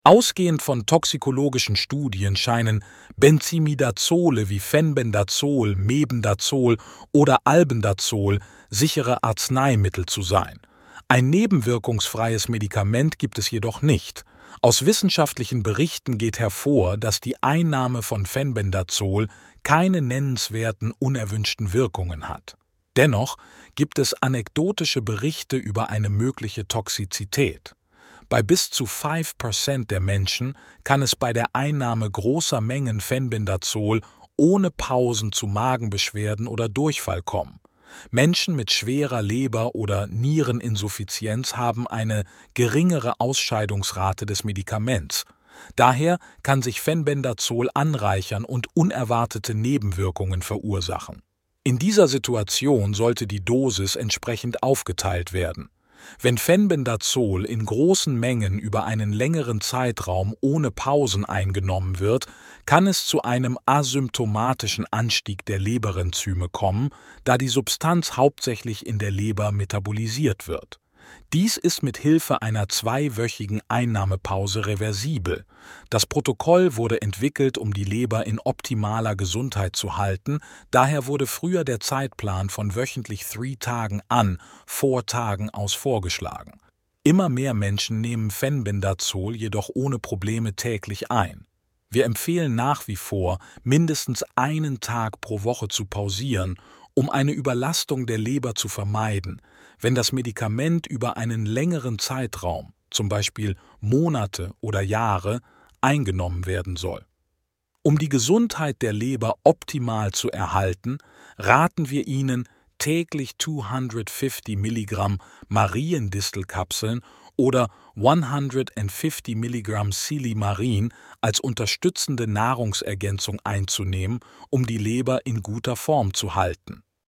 Ausgehend von toxikologischen Studien scheinen Benzimidazole wie Fenbendazol, Mebendazol oder Albendazol sichere Arzneimittel zu sein. Ein nebenwirkungsfreies Medikament gibt es jedoch nicht. Aus wissenschaftlichen Berichten geht hervor, dass die Einnahme von Fenbendazol keine nennenswerten unerwünschten Wirkungen hat. Dennoch gibt es anekdotische Berichte über eine mögliche Toxizität. Bei bis zu 5% der Menschen kann es bei der Einnahme großer Mengen Fenbendazol ohne Pausen zu Magenbeschwerden oder Durchfall kommen. Menschen mit schwerer Leber- oder Niereninsuffizienz haben eine geringere Ausscheidungsrate des Medikaments. Daher kann sich Fenbendazol anreichern und unerwartete Nebenwirkungen verursachen. In dieser Situation sollte die Dosis entsprechend aufgeteilt werden. Wenn Fenbendazol in großen Mengen über einen längeren Zeitraum ohne Pausen eingenommen wird, kann es zu einem asymptomatischen Anstieg der Leberenzyme kommen, da die Substanz hauptsächlich in der Leber metabolisiert wird. Dies ist mit Hilfe einer 2-wöchigen Einnahmepause reversibel. Das Protokoll wurde entwickelt, um die Leber in optimaler Gesundheit zu halten, daher wurde früher der Zeitplan von wöchentlich 3 Tagen an 4 Tagen aus vorgeschlagen. Immer mehr Menschen nehmen Fenbendazol jedoch ohne Probleme täglich ein. Wir empfehlen nach wie vor, mindestens einen Tag pro Woche zu pausieren, um eine Überlastung der Leber zu vermeiden. Wenn das Medikament über einen längeren Zeitraum, zum Beispiel Monate oder Jahre, eingenommen werden soll. Um die Gesundheit der Leber optimal zu erhalten, raten wir Ihnen, täglich 250 Milligramm Mariendistelkapseln oder 150 Milligramm Silimarin als unterstützende Nahrungsergänzung einzunehmen, um die Leber in guter Form zu halten.